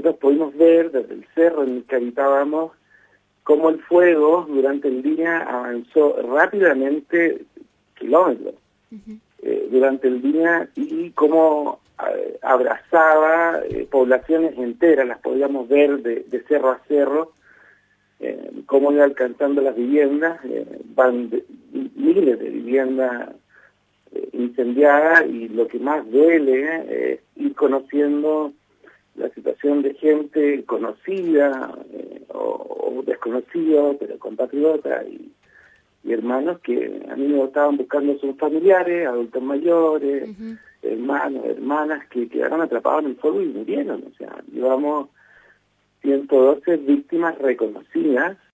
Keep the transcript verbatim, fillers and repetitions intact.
nosotros pudimos ver desde el cerro en el que habitábamos cómo el fuego durante el día avanzó rápidamente kilómetros uh-huh. eh, durante el día y cómo eh, abrazaba eh, poblaciones enteras, las podíamos ver de, de cerro a cerro, eh, cómo iba alcanzando las viviendas, eh, van de, miles de viviendas eh, incendiadas, y lo que más duele eh, es ir conociendo la situación de gente conocida eh, o, o desconocida, pero compatriota y, y hermanos que a mí me estaban buscando a sus familiares, adultos mayores, uh-huh. hermanos, hermanas que quedaron atrapados en el fuego y murieron. O sea, llevamos ciento doce víctimas reconocidas